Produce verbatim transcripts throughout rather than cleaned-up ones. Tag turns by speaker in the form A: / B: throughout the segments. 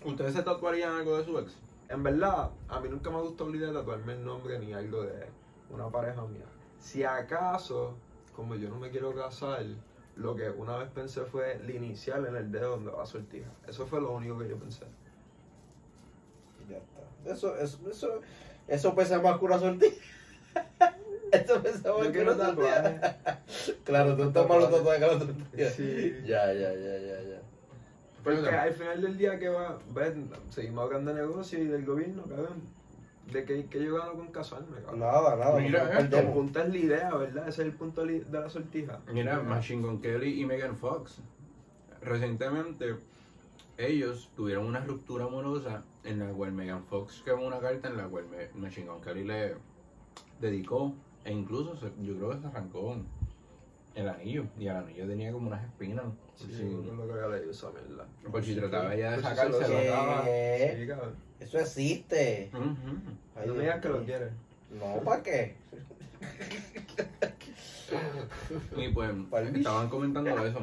A: ¿Ustedes se tatuarían algo de su ex?
B: En verdad, a mí nunca me gustó la idea de tatuarme el nombre ni algo de una pareja mía. Si acaso, como yo no me quiero casar, lo que una vez pensé fue la inicial en el dedo donde va a sortija. Eso fue lo único que yo pensé.
C: Ya está. Eso, eso, eso, eso pesa más que una sortilla. Eso pesa más
B: Yo
C: que una
B: quiero
C: sortilla.
B: tatuajes.
C: Claro, tú estás malo tatuaje que la tortilla.
B: Sí.
C: Ya, ya, ya, ya, ya.
B: Porque al final del día, que va? ¿Ves? Seguimos hablando de negocio y del gobierno, cabrón. ¿De qué, qué yo gano con casarme, cabrón?
C: Nada, nada.
A: Mira,
C: no
A: esto.
B: El
C: perdemos.
B: punto es la idea, ¿verdad? Ese es el punto li- de la sortija.
A: Mira, Machine Gun Kelly y Megan Fox. Recientemente, ellos tuvieron una ruptura amorosa en la cual Megan Fox quemó una carta en la cual Me- Machine Gun Kelly le dedicó, e incluso se- yo creo que se arrancó el anillo, y el anillo tenía como unas espinas.
B: Sí,
A: Sí.
B: yo lo que había leído esa mierda.
A: Por si trataba ella de
B: Pues si
A: sacárselo.
B: se lo sacaba.
C: ¿Qué?
B: Sí, cabrón.
C: Eso existe.
A: Ujú.
C: Ay,
B: No me
C: Dios
B: digas que lo
C: mío.
B: quieres.
C: No, ¿para qué?
A: Y pues
C: Pa'l bicho.
A: estaban comentando eso.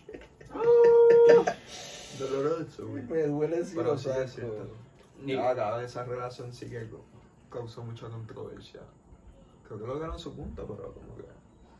B: Doloroso, güey.
C: Me duele si
B: Pero
C: lo
B: sí es
C: saco.
B: cierto.
A: Y-
B: Ah, cabrón, esa relación sí que co- causó mucha controversia. Creo que lograron su punto, pero como que...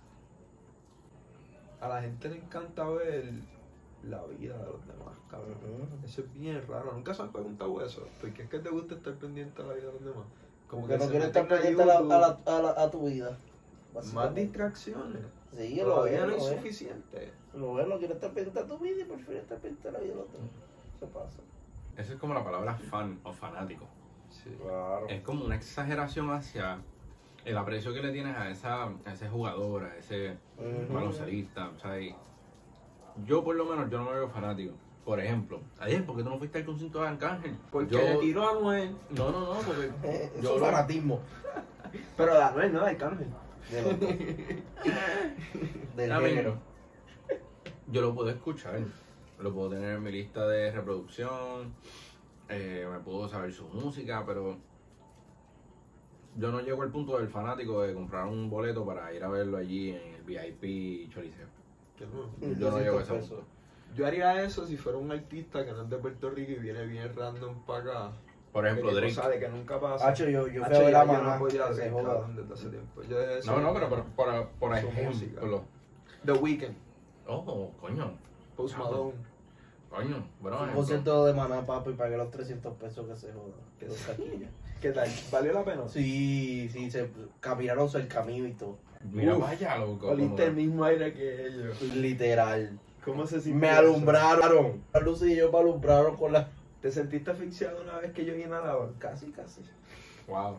B: A la gente le encanta ver la vida de los demás, cabrón.
C: Ujú.
B: Eso es bien raro. Nunca se han preguntado eso. ¿Por qué es que te gusta estar pendiente de la vida de los demás?
C: Como
B: que
C: que no
B: se
C: quieres estar
B: meten a
C: pendiente a, la,
B: YouTube.
C: a, la, a, la, a tu vida.
B: Más
C: básicamente.
B: distracciones.
C: Sí, lo
B: Todavía
C: veo,
B: no
C: lo
B: es
C: veo.
B: suficiente.
C: Lo veo, no quiero estar pendiente a tu vida y prefiero estar pendiente a la vida del otro. Eso pasa.
A: Esa es como la palabra fan o fanático.
B: Sí.
C: Claro.
A: Es como una exageración hacia el aprecio que le tienes a, esa, a ese jugador, a ese
C: Ujú.
A: baloncelista. O sea, y yo por lo menos yo no me veo fanático. Por ejemplo, ayer, ¿por qué tú no fuiste al concierto de Arcángel?
B: Porque
A: yo...
B: le tiró a Anuel.
A: No, no, no, porque
C: Eh, Eso
A: yo
C: es
A: lo-
C: fanatismo.
B: Pero de Anuel, no de Arcángel.
C: De los dos. Del
A: A mí,
C: género.
A: yo lo puedo escuchar, lo puedo tener en mi lista de reproducción, eh, me puedo saber su música, pero yo no llego al punto del fanático de comprar un boleto para ir a verlo allí en el V I P Choliseo.
B: Que no.
A: Yo no llego a ese
C: doscientos
A: punto.
B: Yo haría eso si fuera un artista que no es de Puerto Rico y viene bien random para acá.
A: Por ejemplo,
B: de que
A: Drake.
B: cosa de que nunca pasa.
C: Hacho, yo, yo fui
B: Hacho,
C: a ver
B: ya
C: a
B: yo
C: Maná,
B: no podía
C: que se
B: Drake,
C: joda.
B: cabrón, desde hace tiempo. Yo dejé de
A: No, no, pero por, por, por
B: Su música.
A: ejemplo.
B: The Weeknd,
A: Oh, coño,
B: Post
A: Ah,
B: Malone.
A: coño, bueno,
C: Un
A: ejemplo.
C: concierto de Maná, papi, y pagué los trescientos pesos que se joda.
B: Que
C: Los
B: sí.
C: taquillas.
B: ¿Qué tal? ¿Valió la pena?
C: Sí, sí, se caminaron cerca mío y todo.
A: Mira,
B: Uf,
A: vaya, loco.
B: Oliste
A: como-
B: el mismo aire que ellos.
C: Literal.
B: ¿Cómo se sintió
C: Me
B: eso?
C: alumbraron. Luz y yo me alumbraron con la...
B: ¿Te sentiste asfixiado una vez que yo inhalaba? Casi, casi.
A: Wow.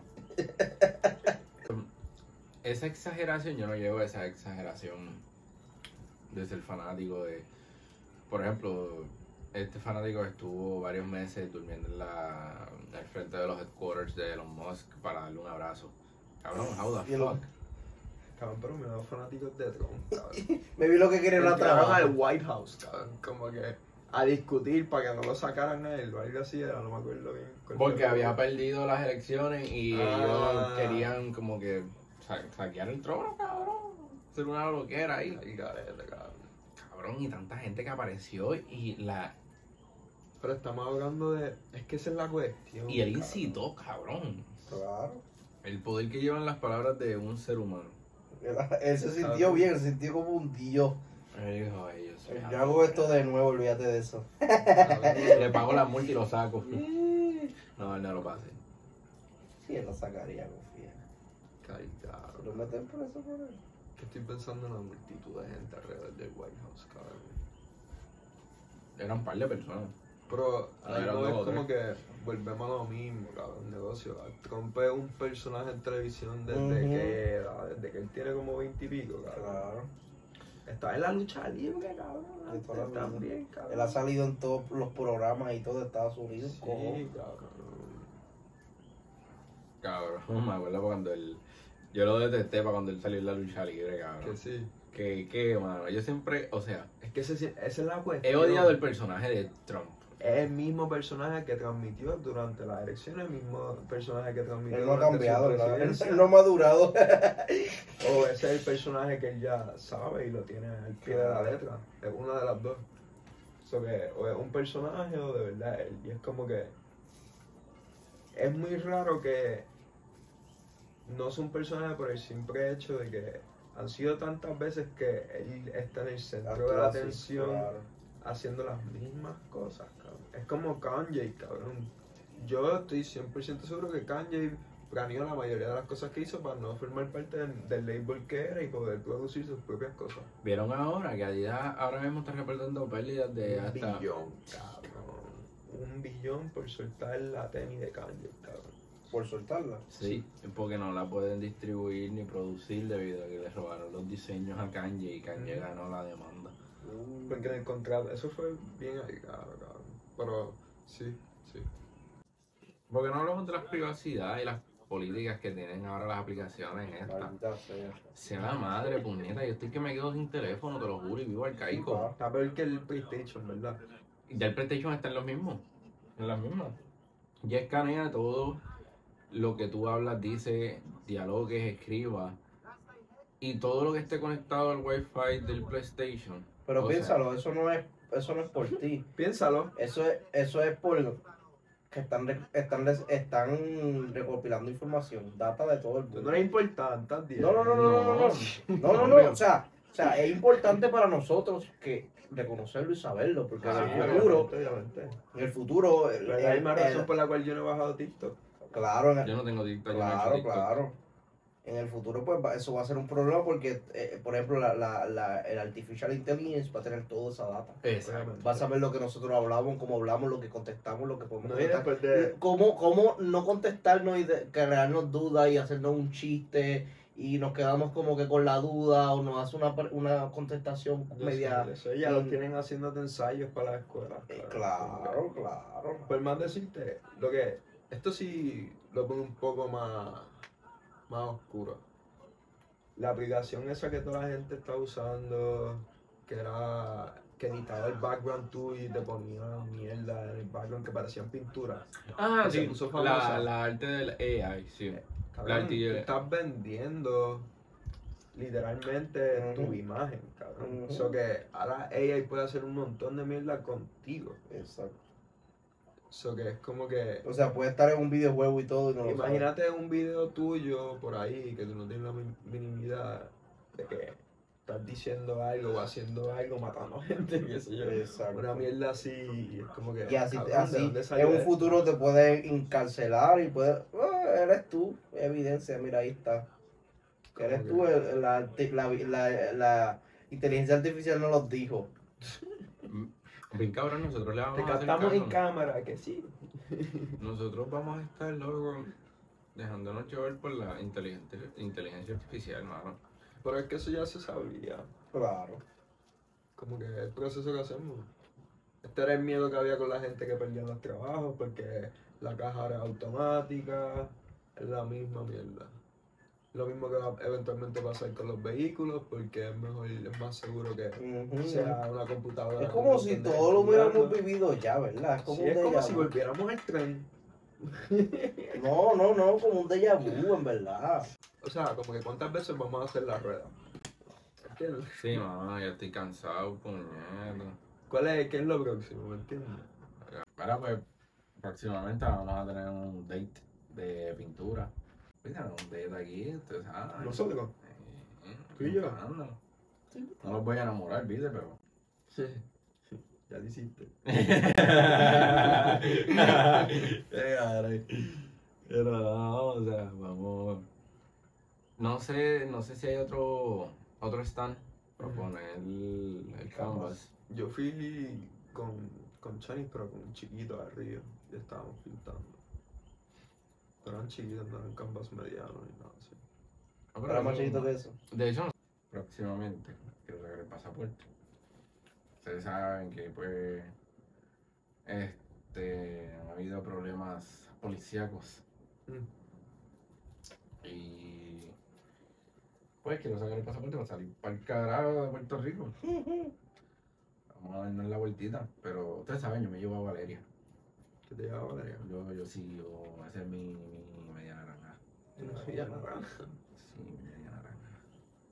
A: Esa exageración, yo no llevo a esa exageración de ser fanático de... Por ejemplo, este fanático estuvo varios meses durmiendo en la, al frente de los headquarters de Elon Musk para darle un abrazo. Cabrón, how the
C: Y lo-
A: fuck?
B: Cabrón, pero me veo fanáticos de Trump, cabrón.
C: Me vi lo que quería la
B: Entraron al
C: trabajo.
B: White House, cabrón. Como que a discutir para que no lo sacaran a él o algo así, era, no me acuerdo bien. cuál fue
A: Porque
B: el-
A: había perdido las elecciones y
B: Ah.
A: ellos querían como que sa- saquear el trono, cabrón. Ser una loquera ahí.
B: Ay, garete, cabrón.
A: Cabrón, y tanta gente que apareció y la
B: Pero estamos hablando de... Es que esa es la cuestión.
A: y él
B: cabrón.
A: incitó, cabrón.
C: Claro.
A: El poder que llevan las palabras de un ser humano.
C: Él se sintió bien, se sintió como un dios.
A: Él dijo, "Ay, yo soy
C: Yo hago esto de nuevo, olvídate de eso.
A: Le pago la multa y lo saco. No, él no lo va a hacer.
C: Sí, él lo sacaría, confía.
B: Ay, cabrón.
C: Lo meten preso por él.
B: Que estoy pensando en la multitud de gente alrededor del White House, cabrón.
A: Eran un par de personas.
B: Pero
A: Ah,
B: ahí
A: eran
B: no
A: dos
B: es
A: o
B: como que volvemos a lo mismo, cabrón, negocio. Trump es un personaje en televisión desde
C: Ujú.
B: que desde que él tiene como veinte y pico, cabrón.
C: Claro.
B: Está en la lucha libre, cabrón.
C: De toda la
B: Antes
C: vida.
B: también, cabrón.
C: Él ha salido en todos los programas y todo de Estados Unidos.
B: Sí,
C: ¿Cómo?
B: cabrón.
A: Cabrón, me acuerdo cuando él. Yo lo detesté para cuando él salió en la lucha libre,
B: Que
A: cabrón.
B: sí.
A: Que, que, mano. Yo siempre, o sea,
B: Es que ese, esa es la cuestión.
A: he odiado el personaje de Trump.
B: Es el mismo personaje que transmitió durante las elecciones, el mismo personaje que transmitió
C: Él no ha
B: durante su
C: cambiado, él,
B: presidencia.
C: él no ha madurado.
B: O ese es el personaje que él ya sabe y lo tiene al pie de la letra. Es una de las dos. So que o es un personaje o de verdad él. Y es como que es muy raro que no sea un personaje por el simple hecho de que han sido tantas veces que él está en el centro de la
C: Actúa así,
B: atención
C: claro.
B: haciendo las mismas cosas, cabrón. Es como Kanye, cabrón. Yo estoy cien por ciento seguro que Kanye planeó la mayoría de las cosas que hizo para no formar parte del, del label que era y poder producir sus propias cosas.
A: ¿Vieron ahora que Adidas ahora mismo está reportando pérdidas de
B: Un
A: hasta...
B: billón, cabrón. Un billón por soltar la tenis de Kanye, cabrón.
C: Por soltarla.
A: Sí, porque no la pueden distribuir ni producir debido a que le robaron los diseños a Kanye y Kanye
B: Ujú.
A: ganó la demanda.
C: Mm.
B: Porque en el contrato, eso fue bien ahí, cabrón, cabrón. Pero sí, sí.
A: Porque no hablamos de las privacidades y las políticas que tienen ahora las aplicaciones estas.
C: Maldita sea.
A: Sea la madre, puñeta, yo estoy que me quedo sin teléfono, te lo juro, y vivo
C: Sí,
A: arcaico.
C: pa.
B: Está peor que el PlayStation, ¿verdad?
A: Y ya el PlayStation está en los mismos, en las mismas. Ya escanea todo lo que tú hablas, dice, dialogues, escriba. Y todo lo que esté conectado al Wi-Fi del PlayStation.
C: Pero
A: o sea,
C: piénsalo, eso no es, eso no es por ti.
B: Piénsalo.
C: Eso es, eso es por que están, re- están, res- están recopilando información, data de todo el
B: Tú
C: mundo.
B: no eres importante, Adiel.
C: No, no, no, no, no, no, no, no, no, no, o sea, o sea, es importante para nosotros que reconocerlo y saberlo, porque en
B: Sí,
C: el futuro,
B: obviamente, obviamente.
C: en el futuro, el-
B: Pero es la
C: el-
B: misma
C: el-
B: razón por la cual yo no he bajado TikTok.
C: claro, en el-
A: yo no tengo TikTok, yo no he hecho
C: claro,
A: TikTok.
C: claro. En el futuro, pues va- eso va a ser un problema porque, eh, por ejemplo, la, la, la, el Artificial Intelligence va a tener toda esa data.
A: Exacto.
C: Va a saber lo que nosotros hablamos, cómo hablamos, lo que contestamos, lo que podemos
B: No, y
C: contestar.
B: después de...
C: ¿Cómo, cómo no contestarnos y de- crearnos dudas y hacernos un chiste y nos quedamos como que con la duda o nos hace una, per- una contestación
B: Yo
C: media...
B: sé, yo sé, ya lo
C: mm,
B: tienen haciéndote ensayos para la escuela.
C: eh,
B: Como
C: claro,
B: que-
C: claro.
B: Por más decirte, lo que... Esto sí lo pongo un poco más, más oscuro. La aplicación esa que toda la gente está usando, que era... que editaba el background tuyo y te ponía mierda en el background que parecían pinturas.
A: Ah,
B: que se
A: sí,
B: puso
A: la,
B: famosa.
A: la arte del A I, sí.
B: Cabrón,
A: La
B: tú
A: artillería.
B: estás vendiendo literalmente
C: Ujú.
B: tu imagen, cabrón.
C: Ujú.
B: Eso que ahora A I puede hacer un montón de mierda contigo.
C: Exacto.
B: Eso que es como que...
C: O sea, puede estar en un videojuego y todo y no lo sabe.
B: Imagínate un video tuyo por ahí que tú no tienes la mi- minimidad de que estás diciendo algo o haciendo algo, matando gente, qué sé yo.
C: Exacto.
B: Una mierda así y es como que...
C: Y así,
B: cabrón, ¿de
C: así
B: dónde
C: en
B: salió
C: un
B: esto?
C: futuro te pueden encarcelar y puede, ah, eres tú, evidencia, mira ahí está.
B: Como
C: Eres
B: que-
C: tú, el- la, arti- la, la, la inteligencia artificial nos lo dijo.
A: Bien cabrón, nosotros le vamos
B: Te
A: a hacer
B: captamos en
A: caso.
B: cámara, que sí.
A: Nosotros vamos a estar luego dejándonos llevar por la inteligencia, inteligencia artificial, hermano.
B: Pero es que eso ya se sabía.
C: Claro.
B: Como que el proceso que hacemos. Este era el miedo que había con la gente que perdía los trabajos porque la caja era automática, es la misma mierda. Lo mismo que va a eventualmente pasar con los vehículos porque es mejor, es más seguro que
C: Ujú.
B: sea una computadora.
C: Es
B: con
C: como
B: un
C: si
B: montón de
C: todo lo hubiéramos
B: guiando.
C: vivido ya, ¿verdad? Es como
B: Sí,
C: un
B: es como
C: déjà
B: si
C: vu.
B: volviéramos al tren.
C: No, no, no, como un déjà vu, en verdad.
B: O sea, como que cuántas veces vamos a hacer la rueda. ¿Entiendes?
A: Sí, mamá, ya estoy cansado, puñeta.
B: ¿Cuál es, qué es lo próximo? ¿Me entiendes?
A: Ahora pues, próximamente vamos a tener un date de pintura. Mira, un date aquí, ustedes saben.
B: Nosotros.
A: Eh,
B: Tú y yo.
A: pintando. No los voy a enamorar, ¿viste? Pero...
B: Ya lo hiciste.
A: Pero no, o sea, vamos. No sé, no sé si hay otro otro stand para
B: Ujú.
A: poner el, el canvas.
B: Yo fui con, con Chani, pero con un chiquito arriba. Ya estábamos pintando. Pero eran chiquitos, no eran canvas medianos ni nada así.
A: Ah, pero
C: Era más
A: eso-
C: chiquito que eso.
A: De hecho, próximamente quiero sacar el pasaporte. Ustedes saben que pues este han habido problemas policíacos
B: Mm.
A: y pues quiero sacar el pasaporte para salir para el carajo de Puerto Rico. Vamos a darnos la vueltita, pero ustedes saben, yo me llevo a Valeria.
B: ¿Qué te llevaba, Valeria?
A: Yo, yo sí, yo, esa es mi, mi media naranja.
B: Una media naranja.
A: Sí, mi media naranja.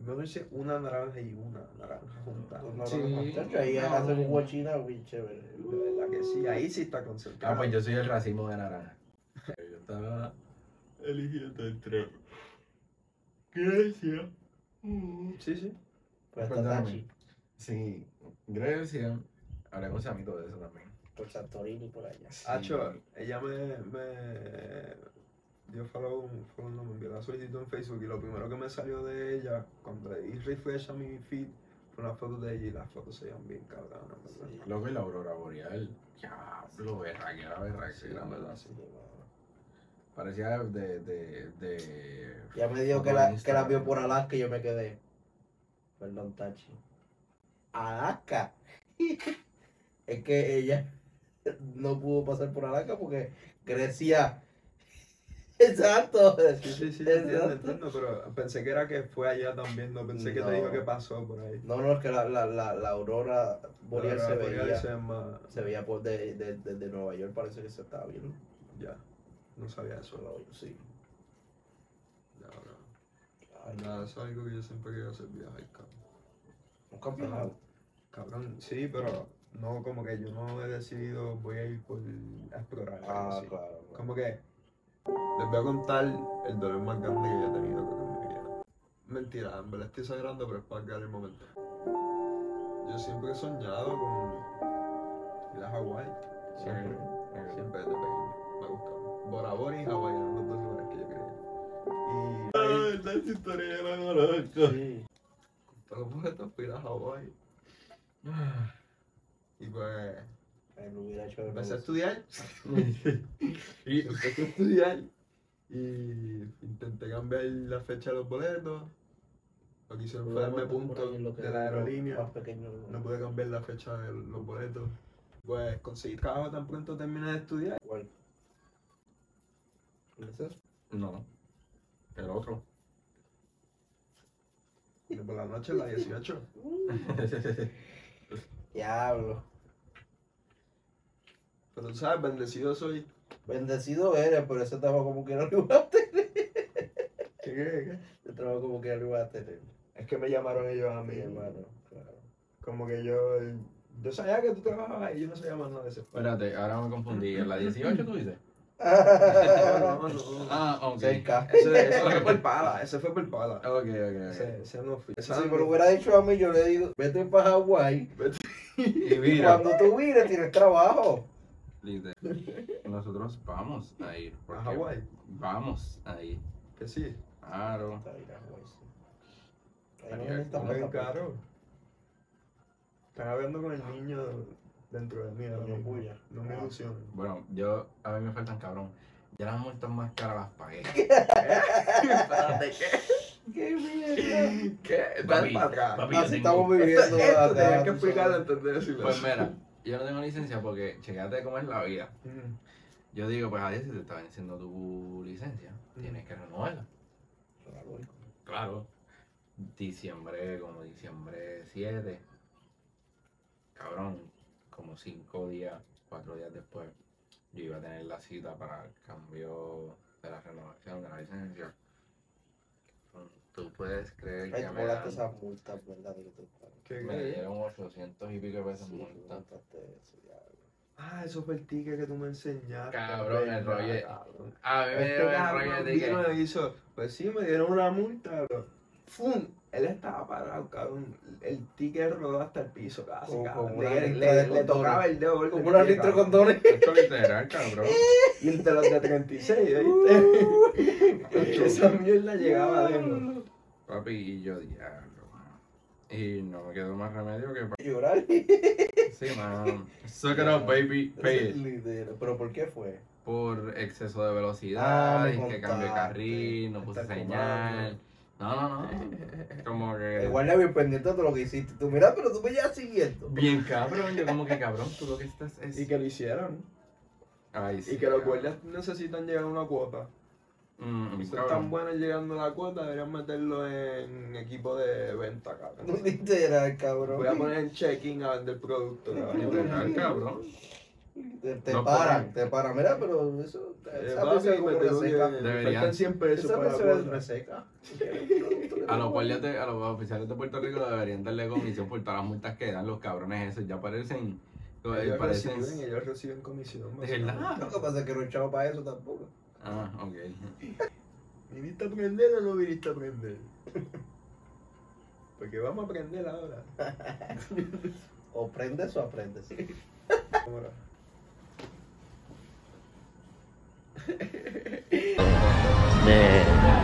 B: Mejor dice una naranja y una naranja juntas.
C: No,
A: Sí.
C: no, muchacho, ahí
A: No.
C: hacen un guachina bien chévere.
B: De verdad que sí, ahí sí está concentrado.
A: Ah, pues yo soy el racimo de naranja. Yo estaba eligiendo entre Grecia.
B: Sí, sí.
C: Pues está
A: Perdóname.
C: Tachi,
A: Sí, Grecia. Hablé con Samito de eso también.
C: por Santorini, por allá.
A: Sí.
B: Hacho, ella me, me dio follow, follow no, me envió la solicitud en Facebook y lo primero que me salió de ella, cuando le di refresh a mi feed, fue una foto de ella y las fotos se veían bien cabronas, ¿verdad?
C: Sí.
A: Loco, y la aurora boreal. Diablo, berraquera, berraquera,
B: Sí, la verdad,
A: sí.
B: sí.
A: Parecía de, de, de...
C: Ya me dijo
A: foto
C: que
A: de
C: la, que la
A: Instagram.
C: vio por Alaska y yo me quedé. Perdón, Tachi. Alaska. Es que ella no pudo pasar por Alaska porque Grecia. Exacto.
B: Sí, sí, sí, entiendo,
C: Exacto.
B: entiendo, pero pensé que era que fue allá también, no pensé que
C: No.
B: te dijo que pasó por ahí.
C: No, no, es que la, la, la, la aurora boreal
B: La
C: se
B: boreal
C: veía.
B: se ve más-
C: Se veía por de, de, de, de Nueva York, parece que se estaba viendo.
B: Ya, no sabía eso.
C: Solo, sí.
B: No, no. Nada, eso es algo que yo siempre quiero hacer, viajar, cabrón.
C: Un campeonato.
B: Cabrón, sí, pero no, como que yo no he decidido, voy a ir por a explorar. algo
C: Ah,
B: así.
C: claro. claro.
B: Como que les voy a contar el dolor más grande que yo he tenido con mi vida. Mentira, en verdad estoy exagerando, pero es para crear el momento. Yo siempre he soñado con ir a Hawái. Siempre.
A: Ok.
B: Siempre desde pequeño. Me ha gustado. Bora Bora y Hawái eran los dos lugares que yo quería ir. Y
A: Esta historia yo la conozco.
C: Sí.
B: todos los boletos para ir a Hawái. Y pues
C: Él hubiera hecho de
B: empecé a
C: nuevo.
B: estudiar.
A: Y
B: Empecé a estudiar. Y intenté cambiar la fecha de los boletos. Lo que hicieron fue darme puntos de la aerolínea.
C: Más pequeño.
B: No pude cambiar la fecha de los boletos. Pues conseguí trabajo tan pronto terminé de estudiar.
C: ¿Cuál? ¿Cuál es eso?
A: no, el otro.
B: Y por la noche, la dieciocho.
C: Diablo.
B: Pero tú sabes, bendecido soy.
C: Bendecido eres, pero ese trabajo como que no lo iba a tener.
B: ¿Qué, qué, qué?
C: Ese trabajo como que no lo iba a tener.
B: Es que me llamaron ellos a
C: Mi
B: mí,
C: hermano, claro.
B: Como que yo. Yo sabía que tú trabajabas ahí, yo no sabía más nada de ese.
A: Espérate, ahora me confundí. ¿En la dieciocho tú dices?
B: No, no, no.
A: Ah, ok.
C: Cerca.
B: Eso, eso fue por pala, ese fue por pala.
A: Ok, ok,
B: Ese,
A: ok.
B: ese no fui.
C: Si me lo hubiera dicho a mí, yo le digo, vete para Hawái.
A: Y
C: Y
A: mira,
C: cuando tú vienes, tienes trabajo.
A: literal, nosotros vamos a ir.
B: A
A: porque
B: Hawái.
A: Vamos a ir.
B: Que sí.
A: Claro.
C: Está bien, Hawái, sí. Ahí no
A: Estaría
C: necesitamos
B: Está bien
C: pasaporte.
B: caro. Están hablando con el niño dentro de mí. ahora
C: Niño
B: mismo.
C: puya.
B: No me
C: Ah.
B: ilusionen.
A: Bueno, yo, a mí me faltan cabrón. Ya las multas más caras las pagué.
B: Espérate, ¿qué?
C: ¡Qué mierda!
B: ¿Qué?
A: Papi,
B: Dale para atrás.
A: papi, yo
C: Así
A: tengo-
C: estamos viviendo
B: Esto, esto
C: acá,
B: tenías que
C: tú
B: explicarlo
C: sabes.
B: antes de decirlo.
A: Pues mira, yo no tengo licencia porque, checate cómo es la vida.
B: Mm.
A: Yo digo, pues adiós, si te está venciendo tu licencia, tienes que renovarla.
C: Claro.
A: Claro. Diciembre, como diciembre siete. Cabrón, como cinco días, cuatro días después, yo iba a tener la cita para el cambio de la renovación de la licencia. Tú puedes creer
C: Ay,
A: que
C: tú
A: me,
C: pagaste
A: dan-
C: esas multas, ¿verdad? Que tú pagas.
B: ¿Qué,
A: me
B: qué?
A: dieron ochocientos y pico de pesos
C: Sí,
A: multa.
C: multaste eso, diablo.
B: Ah, eso fue el ticket que tú me enseñaste.
A: Cabrón, el
B: ¿verdad,
A: rollo-
B: cabrón?
A: A mí me
B: Este
A: dieron el
B: cabrón
A: rollo de
B: vino
A: que...
B: y hizo, pues sí, me dieron una multa, pero ¡fum! Él estaba parado, cabrón. El ticket rodó hasta el piso casi,
C: Como-
B: cabrón.
C: como una
B: Le,
C: lista
B: le-
C: de
B: le
C: condones.
B: tocaba el dedo.
C: Como una lista de condones.
A: Esto es literal, cabrón.
B: Y el de los de treinta y seis, ¿viste? Esa mierda llegaba adentro.
A: Papi, y yo, diablo, mano. Y no me quedó más remedio que... pa-
C: Llorar.
A: Sí, man. Suck it up, baby. Pay it.
C: Literal. ¿Pero por qué fue?
A: Por exceso de velocidad,
C: Ah, me
A: y que cambié
C: contaste.
A: carril, no puse
B: Está
A: señal. No, no, no. Como que...
C: El guardia bien pendiente de lo que hiciste. Tú, mira, pero tú me llevas siguiendo.
A: Bien cabrón, yo como que cabrón, tú lo que estás es...
B: Y que lo hicieron.
A: Ay, sí,
B: Y que los
A: cabrón.
B: guardias necesitan llegar a una cuota.
A: Mm,
B: Si son
A: cabrón.
B: tan buenos llegando a la cuota, deberían meterlo en equipo de venta, cabrón.
C: Literal, cabrón.
B: Voy a poner en check-in a vender productos, cabrón.
A: Literal, cabrón.
C: Te, te
A: No
C: paran,
A: cobran.
C: te paran. Mira, pero eso.
B: Eh,
C: Esa
B: papi,
C: vez
B: me
C: como
B: tengo que-
C: reseca.
B: me
A: Deberían.
B: faltan cien pesos
C: Esa
B: para
C: vez
B: la
C: se
B: cuota.
C: reseca.
A: A los guardias de, a los oficiales de Puerto Rico deberían darle comisión por todas las multas que dan los cabrones esos. Ya parecen.
B: Ellos
A: parecen
B: reciben, ellos reciben comisión.
A: ¿De verdad?
B: básicamente.
C: Lo que pasa es que no he echado para eso tampoco.
A: Ah, ok.
B: ¿Viniste a aprender o no viniste a aprender? Porque vamos a aprender ahora.
C: O prendes o aprendes.
B: Ahora.
D: Man.